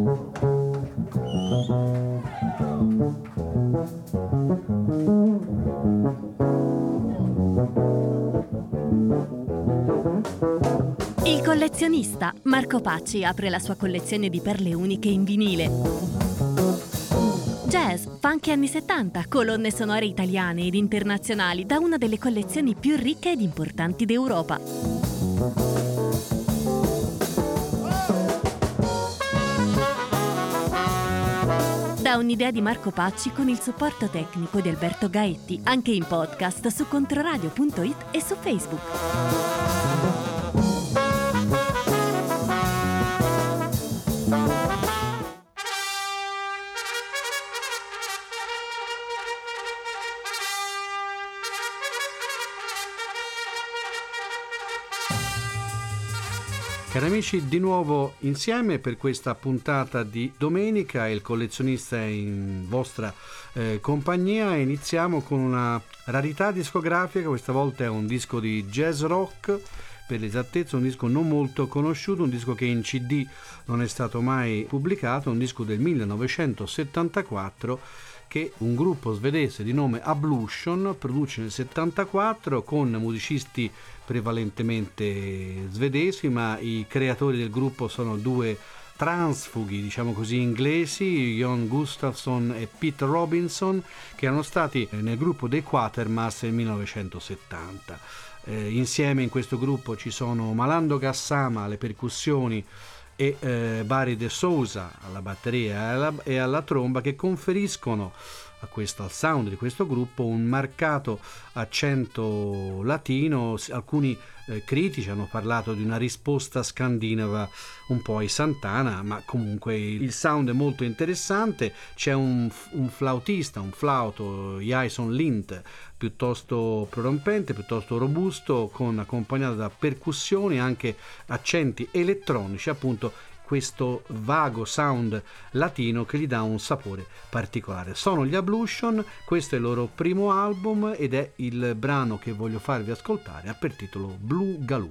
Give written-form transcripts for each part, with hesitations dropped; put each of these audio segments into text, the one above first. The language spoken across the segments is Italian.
Il collezionista Marco Pacci apre la sua collezione di perle uniche in vinile. Jazz, funk anni 70, colonne sonore italiane ed internazionali da una delle collezioni più ricche ed importanti d'Europa. Da un'idea di Marco Pacci con il supporto tecnico di Alberto Gaetti, anche in podcast su controradio.it e su Facebook. Cari amici, di nuovo insieme per questa puntata di domenica. Il collezionista è in vostra compagnia. Iniziamo con una rarità discografica. Questa volta è un disco di jazz rock, per l'esattezza un disco non molto conosciuto, un disco che in CD non è stato mai pubblicato, un disco del 1974 che un gruppo svedese di nome Ablution produce nel 74 con musicisti prevalentemente svedesi, ma i creatori del gruppo sono due transfughi, diciamo così, inglesi, Jon Gustafsson e Pete Robinson, che erano stati nel gruppo dei Quatermass nel 1970. Insieme in questo gruppo ci sono Malando Gassama alle percussioni e Barry De Souza alla batteria e alla tromba, che conferiscono al sound di questo gruppo un marcato accento latino. Alcuni critici hanno parlato di una risposta scandinava un po' ai Santana, ma comunque il sound è molto interessante. C'è un flautista, un flauto, Jason Lind, piuttosto prorompente, piuttosto robusto, accompagnato da percussioni, anche accenti elettronici, appunto questo vago sound latino che gli dà un sapore particolare. Sono gli Ablution, questo è il loro primo album ed è il brano che voglio farvi ascoltare, ha per titolo Blue Galoo.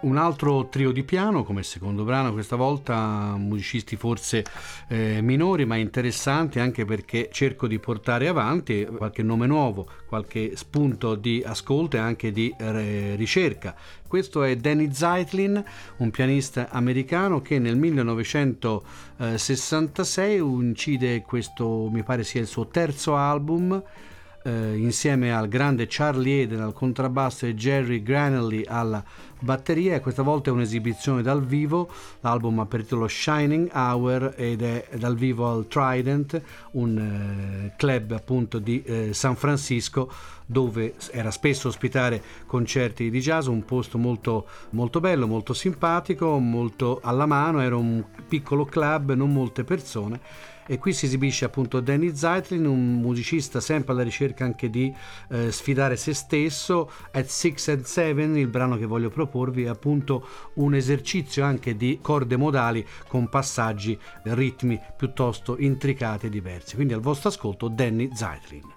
Un altro trio di piano come secondo brano, questa volta musicisti forse minori ma interessanti, anche perché cerco di portare avanti qualche nome nuovo, qualche spunto di ascolto e anche di ricerca. Questo è Danny Zeitlin, un pianista americano che nel 1966 incide questo, mi pare sia il suo terzo album, insieme al grande Charlie Haden al contrabbasso e Jerry Granelli alla batteria, e questa volta è un'esibizione dal vivo. L'album ha per titolo Shining Hour ed è dal vivo al Trident, un club appunto di San Francisco, dove era spesso ospitare concerti di jazz, un posto molto, molto bello, molto simpatico, molto alla mano. Era un piccolo club, non molte persone, e qui si esibisce appunto Danny Zeitlin, un musicista sempre alla ricerca anche di sfidare se stesso. At 6 and 7, il brano che voglio proporvi, è appunto un esercizio anche di corde modali con passaggi, ritmi piuttosto intricati e diversi. Quindi al vostro ascolto Danny Zeitlin.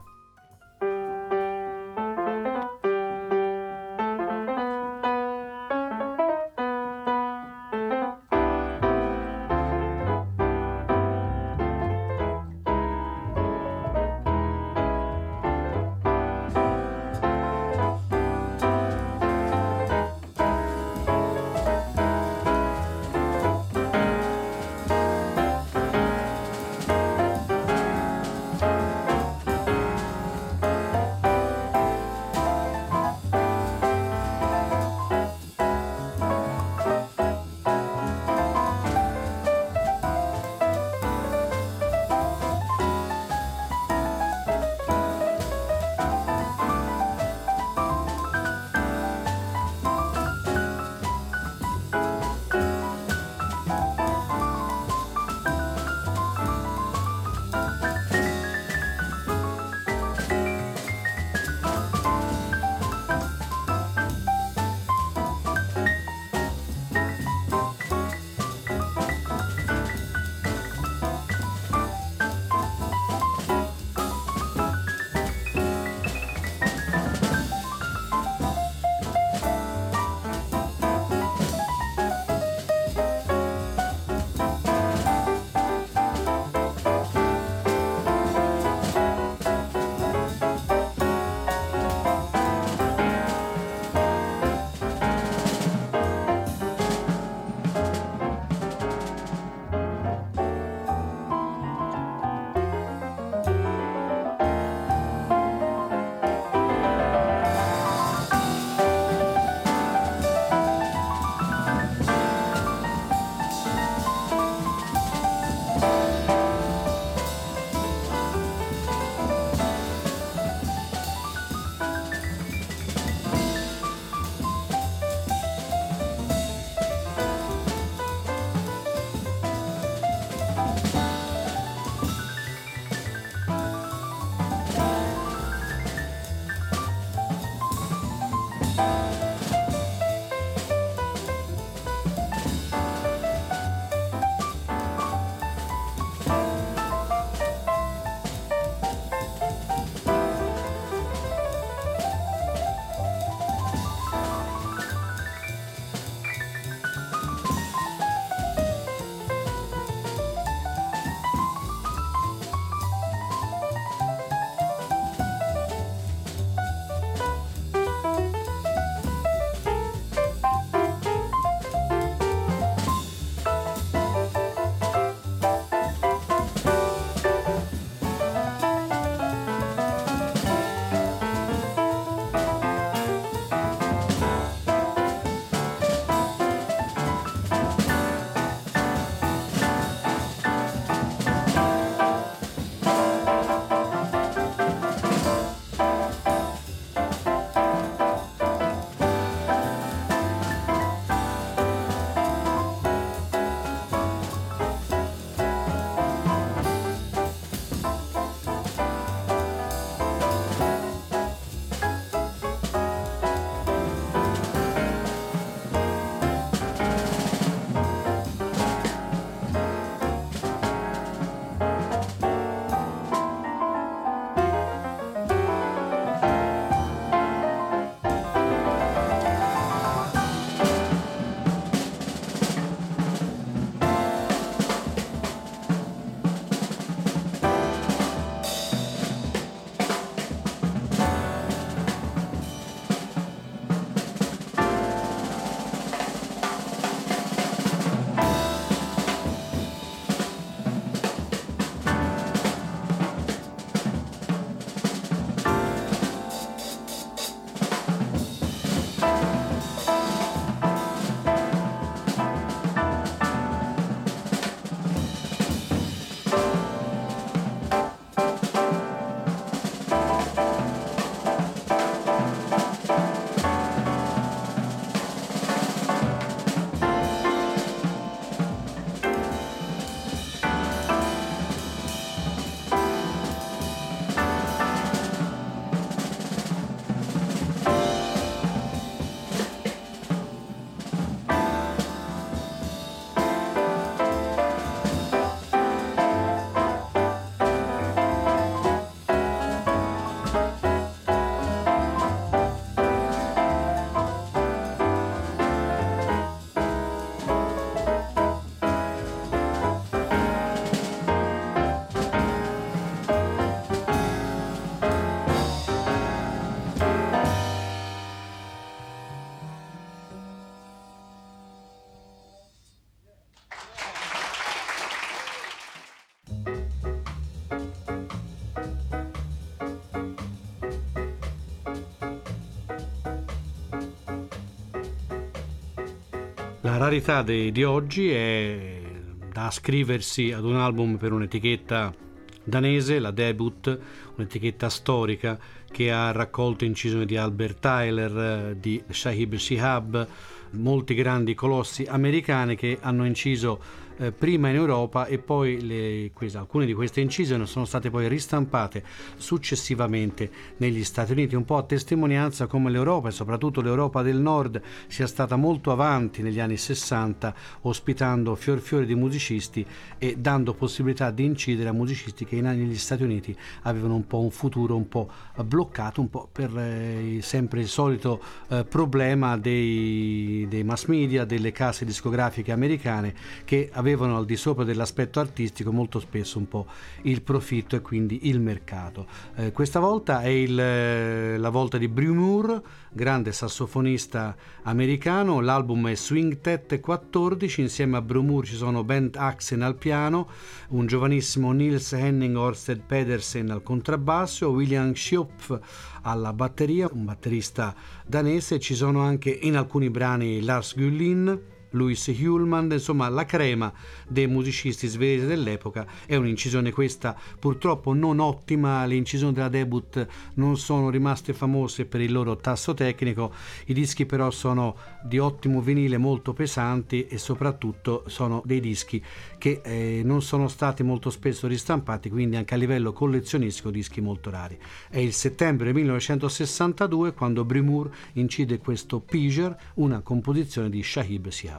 La rarità di oggi è da ascriversi ad un album per un'etichetta danese, la Debut, un'etichetta storica che ha raccolto incisioni di Albert Tyler, di Shahib Shihab, molti grandi colossi americani che hanno inciso prima in Europa e poi alcune di queste incisioni sono state poi ristampate successivamente negli Stati Uniti, un po' a testimonianza come l'Europa e soprattutto l'Europa del Nord sia stata molto avanti negli anni 60, ospitando fior di musicisti e dando possibilità di incidere a musicisti che negli Stati Uniti avevano un po' un futuro un po' bloccato, un po' per sempre il solito problema dei mass media, delle case discografiche americane che avevano al di sopra dell'aspetto artistico molto spesso un po' il profitto e quindi il mercato. Questa volta è la volta di Brew Moore, grande sassofonista americano. L'album è Swing Tet 14, insieme a Brew Moore ci sono Bent Axen al piano, un giovanissimo Niels Henning Ørsted Pedersen al contrabbasso, William Schiopf alla batteria, un batterista danese. Ci sono anche in alcuni brani Lars Gullin, Louis Hulman, insomma la crema dei musicisti svedesi dell'epoca. È un'incisione questa purtroppo non ottima, le incisioni della Debut non sono rimaste famose per il loro tasso tecnico, i dischi però sono di ottimo vinile, molto pesanti e soprattutto sono dei dischi che non sono stati molto spesso ristampati, quindi anche a livello collezionistico dischi molto rari. È il settembre 1962 quando Brew Moore incide questo Piger, una composizione di Shahib Shihab.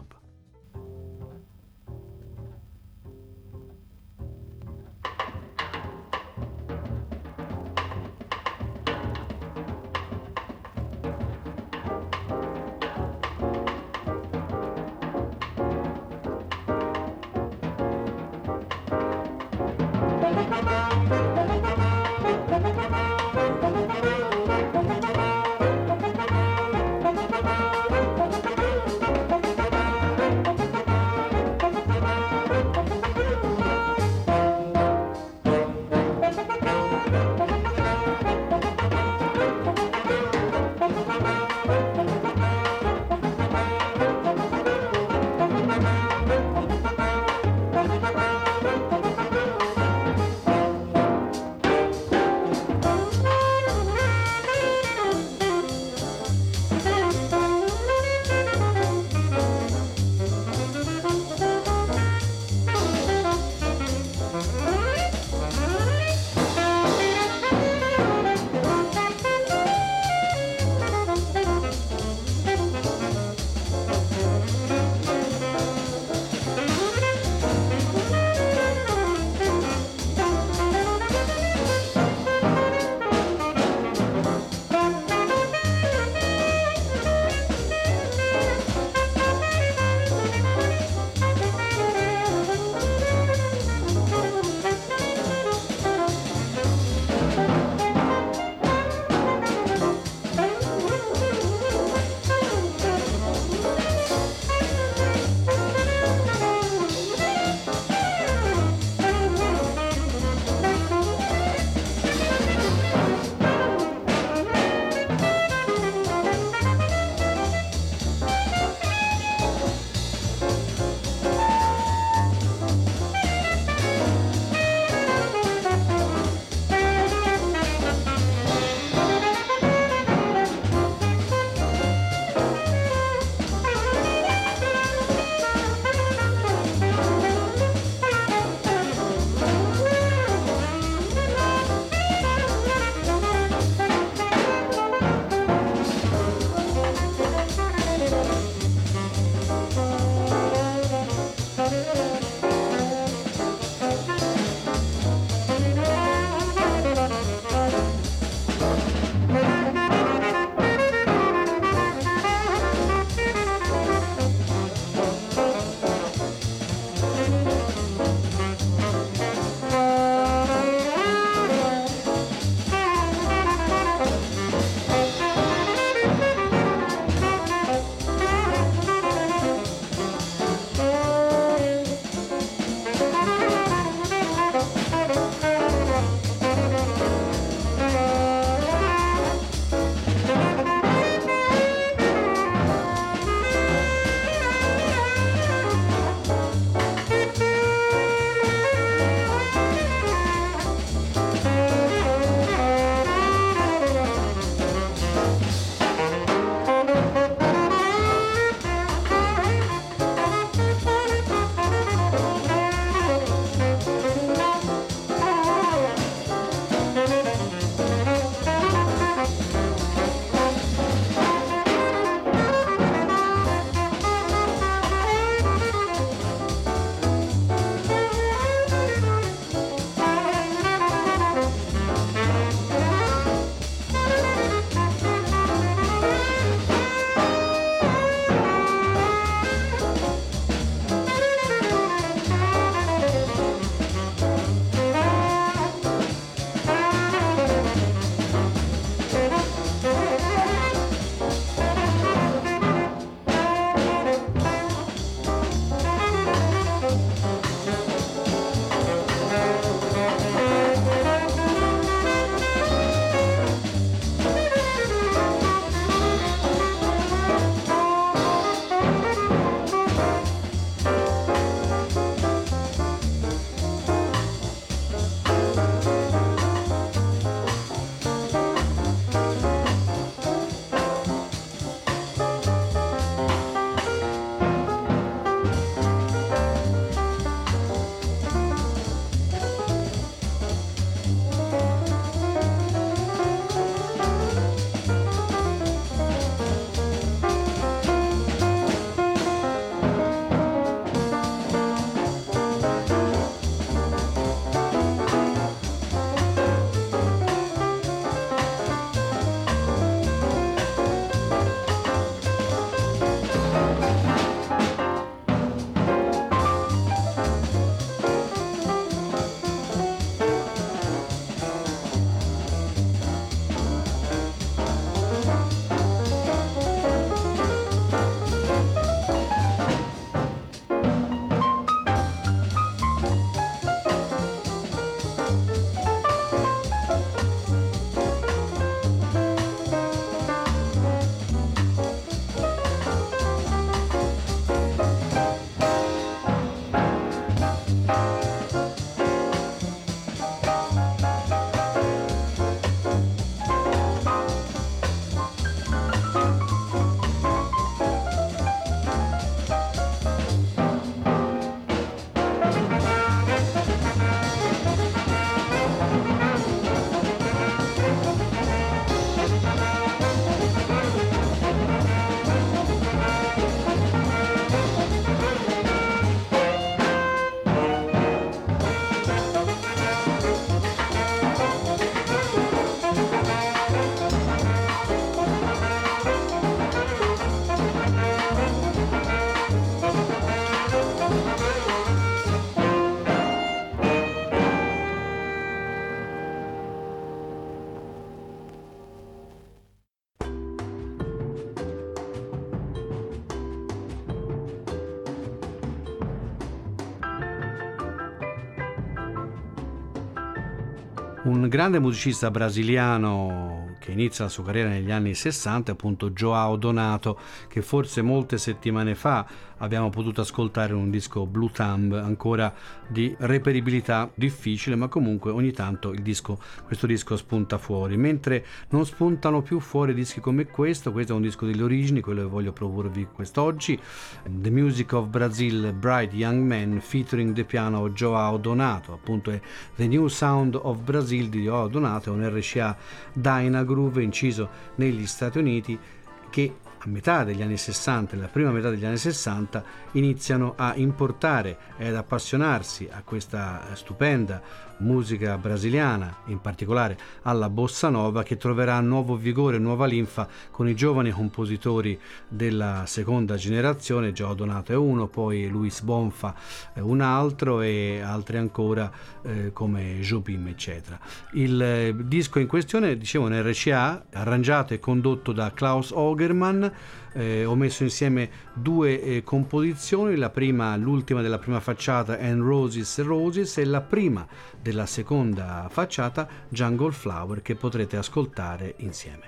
Un grande musicista brasiliano che inizia la sua carriera negli anni 60 è appunto João Donato, che forse molte settimane fa abbiamo potuto ascoltare in un disco Blue Thumb, ancora di reperibilità difficile, ma comunque ogni tanto questo disco spunta fuori, mentre non spuntano più fuori dischi come questo è un disco delle origini, quello che voglio proporvi quest'oggi, The Music of Brazil Bright Young Man featuring the piano João Donato, appunto è The New Sound of Brazil di João Donato, è un RCA Dynagroove inciso negli Stati Uniti che a metà degli anni 60, nella prima metà degli anni 60, iniziano a importare ed ad appassionarsi a questa stupenda musica brasiliana, in particolare alla bossa nova, che troverà nuovo vigore, nuova linfa con i giovani compositori della seconda generazione. João Donato è uno, poi Luis Bonfa è un altro e altri ancora come Jobim eccetera. Il disco in questione, dicevo, un RCA arrangiato e condotto da Klaus Ogerman. Ho messo insieme due composizioni, l'ultima della prima facciata And Roses Roses e la prima della seconda facciata Jungle Flower, che potrete ascoltare insieme.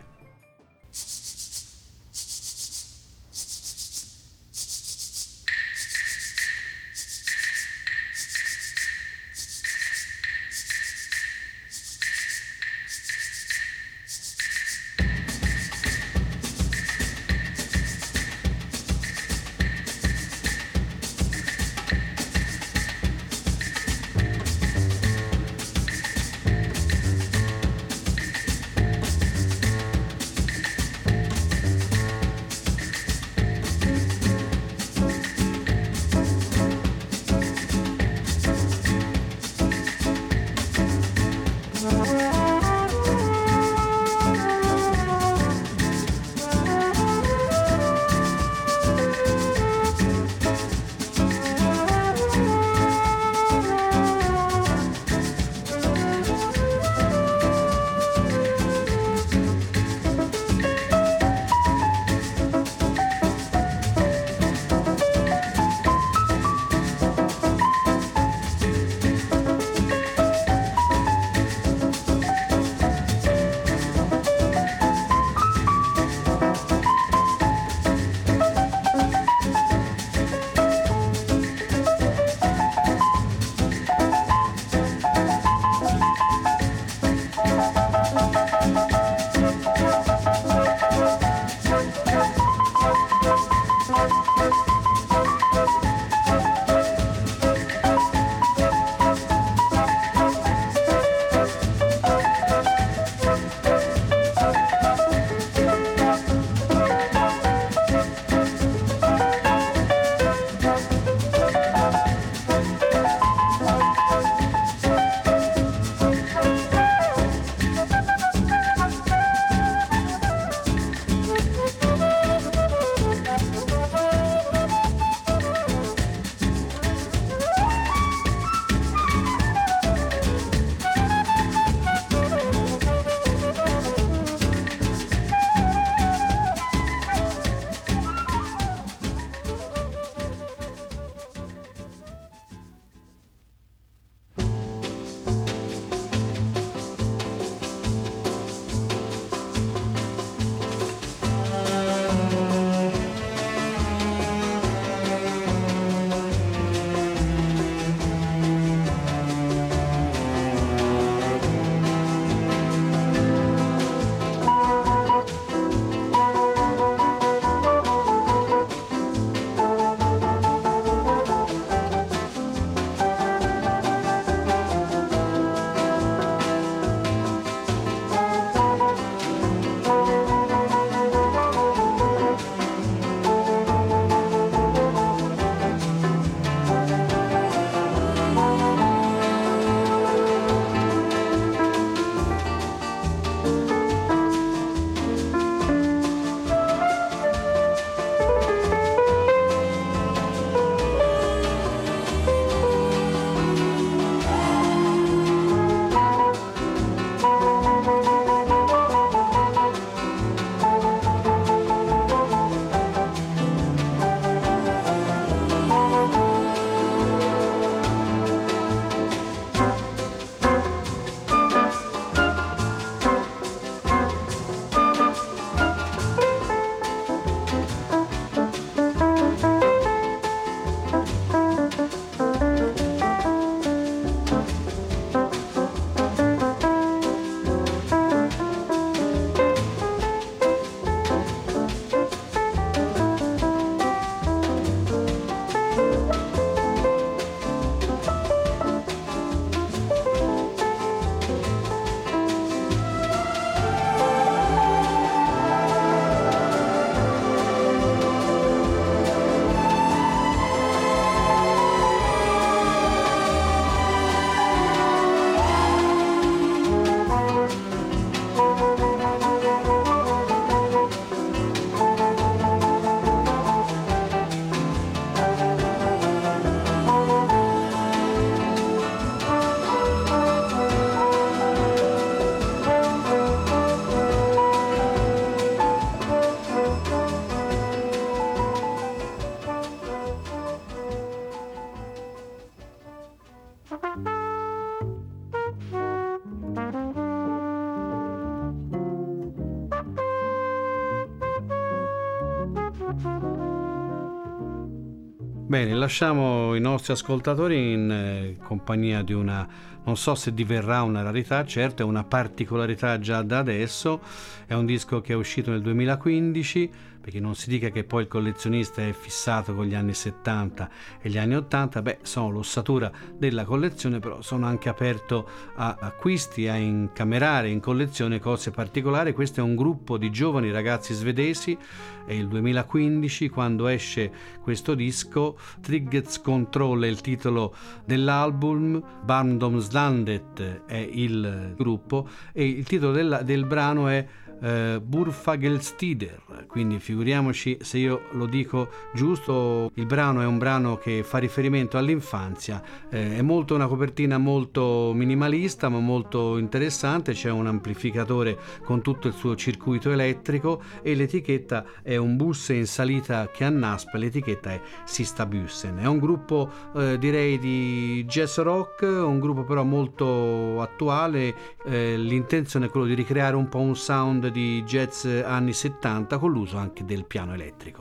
Bene, lasciamo i nostri ascoltatori in compagnia di una, non so se diverrà una rarità, certo è una particolarità già da adesso, è un disco che è uscito nel 2015, perché non si dica che poi il collezionista è fissato con gli anni 70 e gli anni 80, sono l'ossatura della collezione, però sono anche aperto a acquisti, a incamerare in collezione cose particolari. Questo è un gruppo di giovani ragazzi svedesi, è il 2015 quando esce questo disco. Trygghetskontroll è il titolo dell'album, Barndomslandet è il gruppo e il titolo del brano è Burfagelstider, quindi figuriamoci se io lo dico giusto. Il brano è un brano che fa riferimento all'infanzia, è molto una copertina molto minimalista ma molto interessante, c'è un amplificatore con tutto il suo circuito elettrico e l'etichetta è un bus in salita che annaspa, l'etichetta è Sista Bussen. È un gruppo direi di jazz rock, un gruppo però molto attuale, l'intenzione è quello di ricreare un po' un sound di jazz anni 70 con l'uso anche del piano elettrico.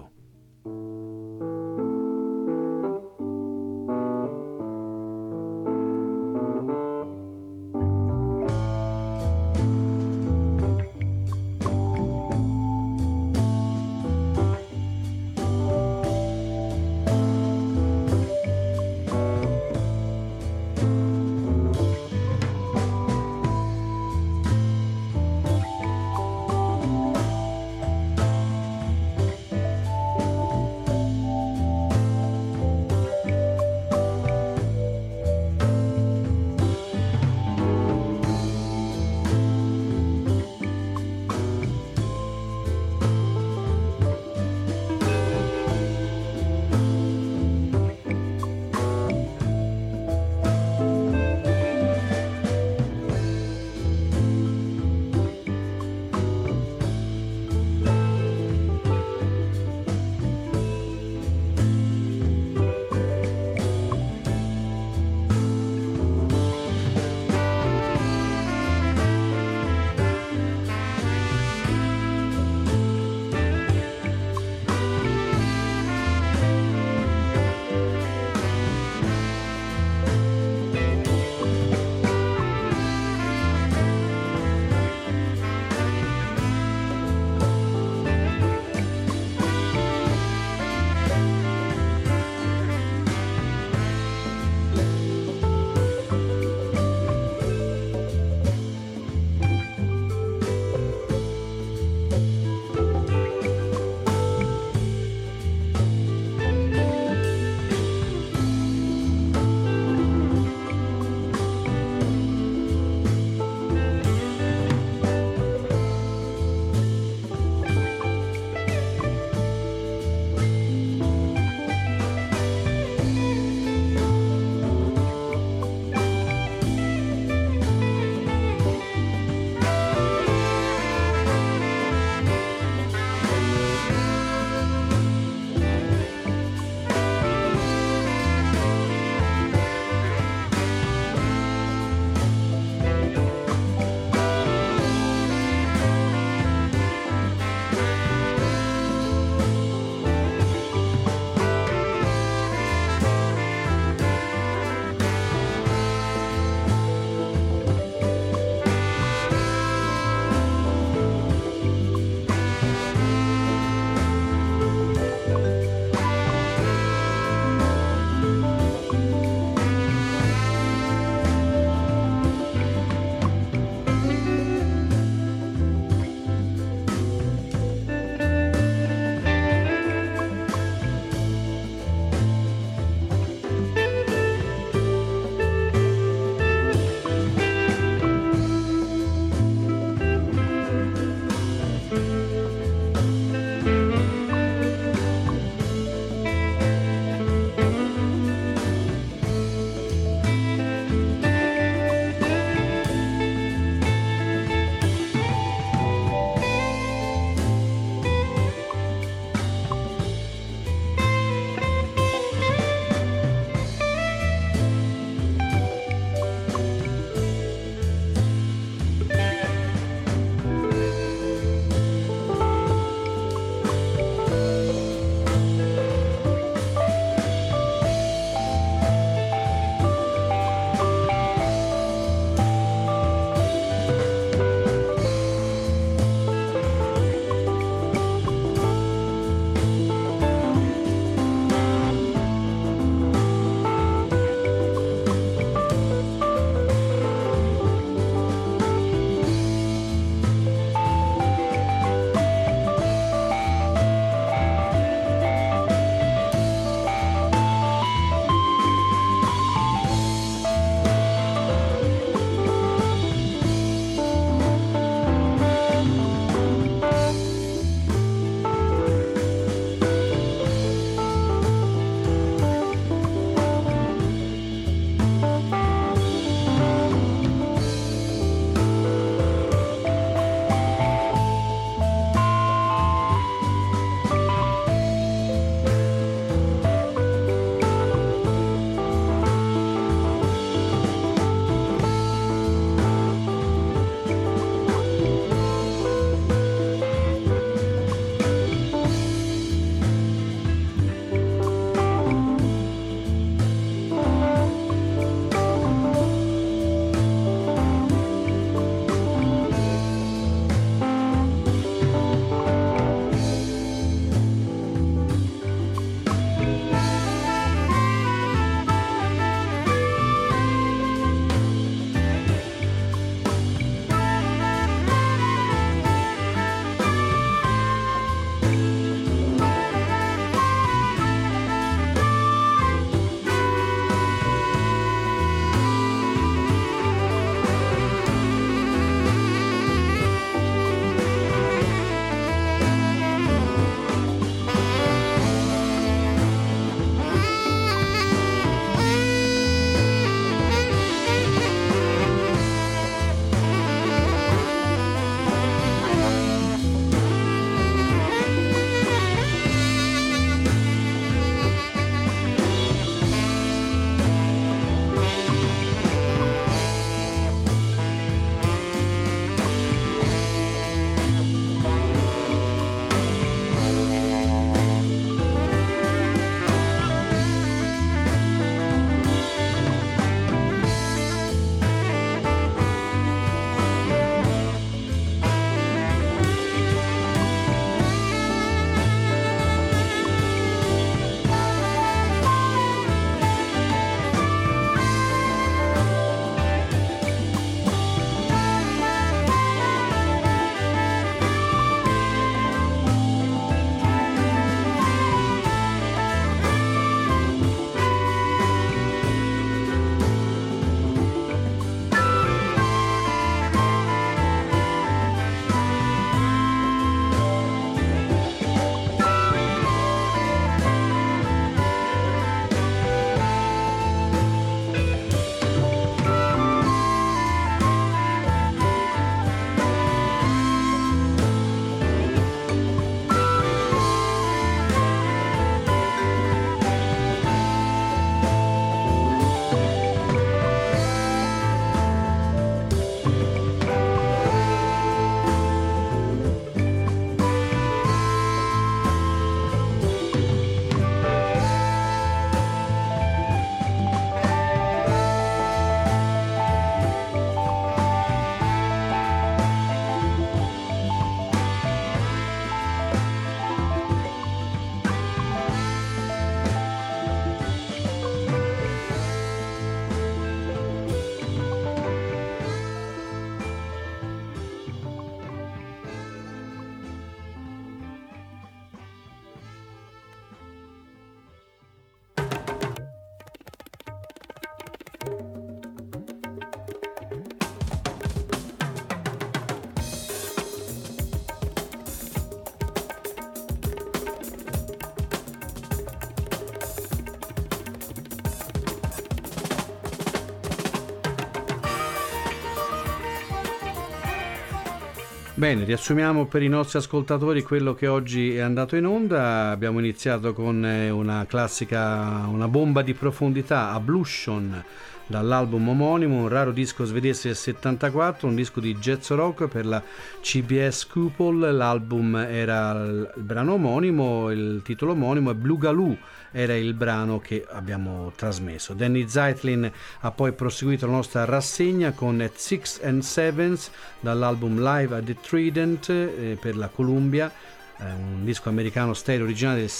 Bene, riassumiamo per i nostri ascoltatori quello che oggi è andato in onda. Abbiamo iniziato con una classica, una bomba di profondità, Ablution, dall'album omonimo, un raro disco svedese del 74, un disco di jazz rock per la CBS Cupol. L'album era il brano omonimo, il titolo omonimo, e Blugaloo era il brano che abbiamo trasmesso. Danny Zeitlin ha poi proseguito la nostra rassegna con At Six and Sevens dall'album Live at the Trident per la Columbia, un disco americano stereo originale del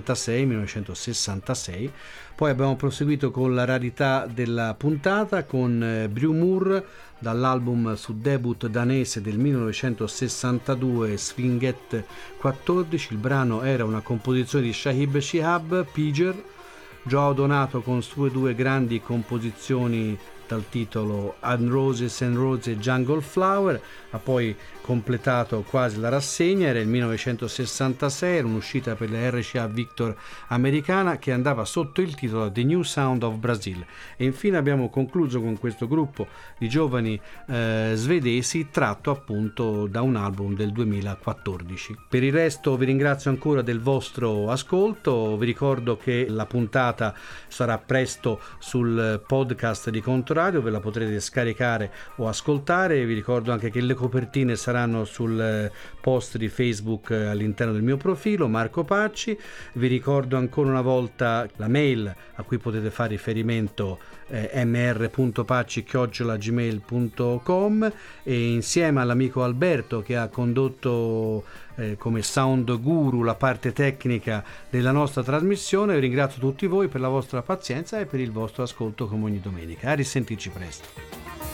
1966. Poi abbiamo proseguito con la rarità della puntata con Brew Moore dall'album su debut danese del 1962 Svinget 14. Il brano era una composizione di Shahib Shihab Piger. Joao Donato con sue due grandi composizioni dal titolo And Roses and Roses e Jungle Flower ha poi completato quasi la rassegna. Era il 1966, era un'uscita per la RCA Victor americana che andava sotto il titolo The New Sound of Brazil. E infine abbiamo concluso con questo gruppo di giovani svedesi tratto appunto da un album del 2014. Per il resto vi ringrazio ancora del vostro ascolto, vi ricordo che la puntata sarà presto sul podcast di Controradio, ve la potrete scaricare o ascoltare. Vi ricordo anche che le copertine saranno sul post di Facebook all'interno del mio profilo Marco Pacci. Vi ricordo ancora una volta la mail a cui potete fare riferimento, mr.pacci@gmail.com, e insieme all'amico Alberto che ha condotto come sound guru la parte tecnica della nostra trasmissione, vi ringrazio tutti voi per la vostra pazienza e per il vostro ascolto come ogni domenica. A risentirci presto.